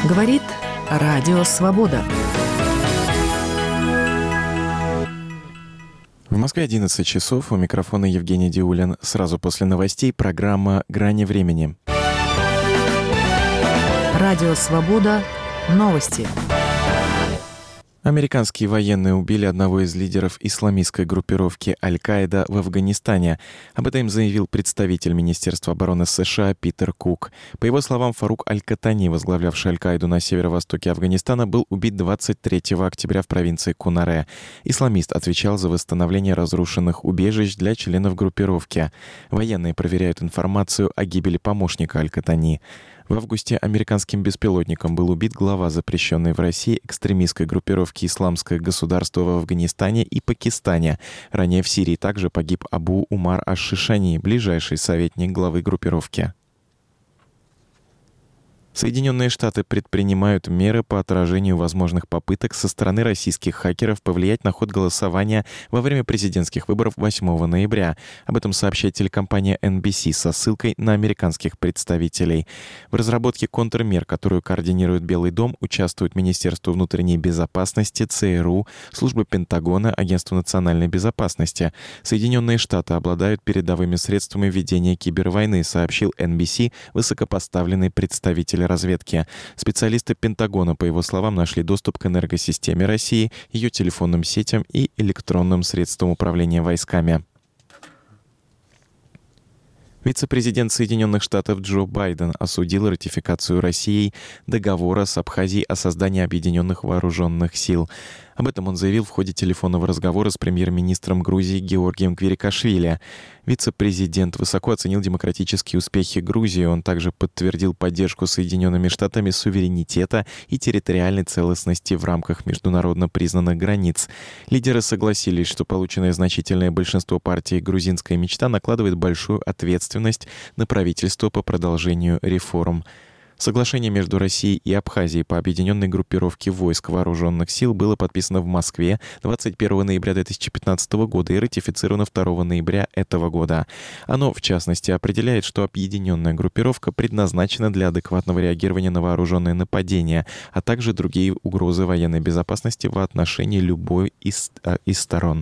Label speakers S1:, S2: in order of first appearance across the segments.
S1: Говорит Радио Свобода.
S2: В Москве 11 часов. У микрофона Евгений Диулин. Сразу после новостей программа «Грани времени».
S1: Радио Свобода. Новости.
S2: Американские военные убили одного из лидеров исламистской группировки Аль-Каида в Афганистане. Об этом заявил представитель Министерства обороны США Питер Кук. По его словам, Фарук Аль-Катани, возглавлявший Аль-Каиду на северо-востоке Афганистана, был убит 23 октября в провинции Кунаре. Исламист отвечал за восстановление разрушенных убежищ для членов группировки. Военные проверяют информацию о гибели помощника Аль-Катани. В августе американским беспилотником был убит глава запрещенной в России экстремистской группировки «Исламское государство» в Афганистане и Пакистане. Ранее в Сирии также погиб Абу Умар аш-Шишани, ближайший советник главы группировки. Соединенные Штаты предпринимают меры по отражению возможных попыток со стороны российских хакеров повлиять на ход голосования во время президентских выборов 8 ноября. Об этом сообщает телекомпания NBC со ссылкой на американских представителей. В разработке контрмер, которую координирует Белый дом, участвуют Министерство внутренней безопасности, ЦРУ, Служба Пентагона, Агентство национальной безопасности. Соединенные Штаты обладают передовыми средствами ведения кибервойны, сообщил NBC высокопоставленный представитель разведки. Специалисты Пентагона, по его словам, нашли доступ к энергосистеме России, ее телефонным сетям и электронным средствам управления войсками. Вице-президент Соединенных Штатов Джо Байден осудил ратификацию Россией договора с Абхазией о создании Объединенных Вооруженных Сил. Об этом он заявил в ходе телефонного разговора с премьер-министром Грузии Георгием Квирикашвили. Вице-президент высоко оценил демократические успехи Грузии. Он также подтвердил поддержку Соединенными Штатами суверенитета и территориальной целостности в рамках международно признанных границ. Лидеры согласились, что полученное значительное большинство партии «Грузинская мечта» накладывает большую ответственность на правительство по продолжению реформ. Соглашение между Россией и Абхазией по объединенной группировке войск вооруженных сил было подписано в Москве 21 ноября 2015 года и ратифицировано 2 ноября этого года. Оно, в частности, определяет, что объединенная группировка предназначена для адекватного реагирования на вооруженные нападения, а также другие угрозы военной безопасности в отношении любой из сторон.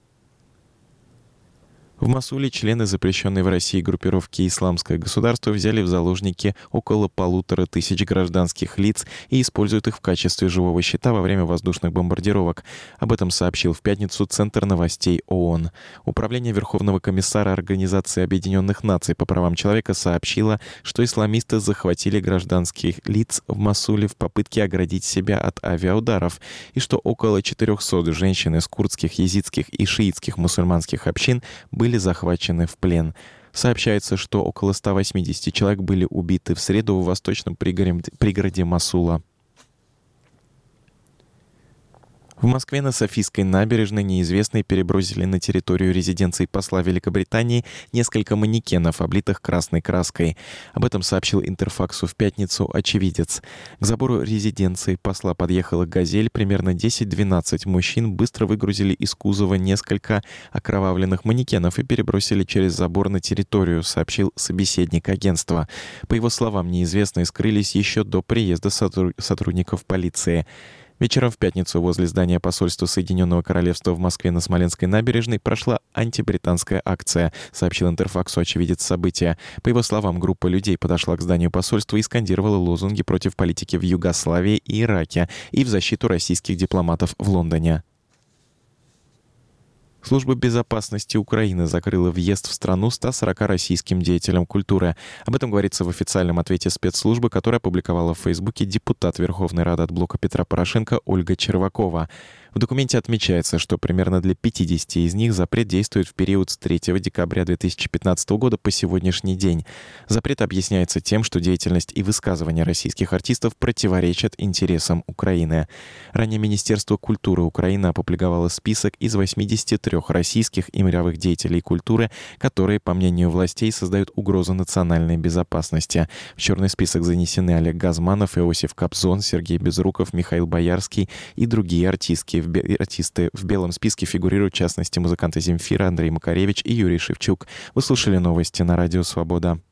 S2: В Мосуле члены запрещенной в России группировки «Исламское государство» взяли в заложники около 1500 гражданских лиц и используют их в качестве живого щита во время воздушных бомбардировок. Об этом сообщил в пятницу Центр новостей ООН. Управление Верховного комиссара Организации Объединенных Наций по правам человека сообщило, что исламисты захватили гражданских лиц в Мосуле в попытке оградить себя от авиаударов, и что около 400 женщин из курдских, езидских и шиитских мусульманских общин были захвачены в плен. Сообщается, что около 180 человек были убиты в среду в восточном пригороде Мосула. В Москве на Софийской набережной неизвестные перебросили на территорию резиденции посла Великобритании несколько манекенов, облитых красной краской. Об этом сообщил Интерфаксу в пятницу очевидец. К забору резиденции посла подъехала «Газель». Примерно 10-12 мужчин быстро выгрузили из кузова несколько окровавленных манекенов и перебросили через забор на территорию, сообщил собеседник агентства. По его словам, неизвестные скрылись еще до приезда сотрудников полиции. Вечером в пятницу возле здания посольства Соединенного Королевства в Москве на Смоленской набережной прошла антибританская акция, сообщил Интерфаксу очевидец события. По его словам, группа людей подошла к зданию посольства и скандировала лозунги против политики в Югославии и Ираке и в защиту российских дипломатов в Лондоне. Служба безопасности Украины закрыла въезд в страну 140 российским деятелям культуры. Об этом говорится в официальном ответе спецслужбы, который опубликовала в Фейсбуке депутат Верховной Рады от блока Петра Порошенко Ольга Червакова. В документе отмечается, что примерно для 50 из них запрет действует в период с 3 декабря 2015 года по сегодняшний день. Запрет объясняется тем, что деятельность и высказывания российских артистов противоречат интересам Украины. Ранее Министерство культуры Украины опубликовало список из 83 российских и мировых деятелей культуры, которые, по мнению властей, создают угрозу национальной безопасности. В черный список занесены Олег Газманов, Иосиф Кобзон, Сергей Безруков, Михаил Боярский и другие артисты. В белом списке фигурируют, в частности, музыканты Земфира, Андрей Макаревич и Юрий Шевчук. Вы слушали новости на Радио Свобода.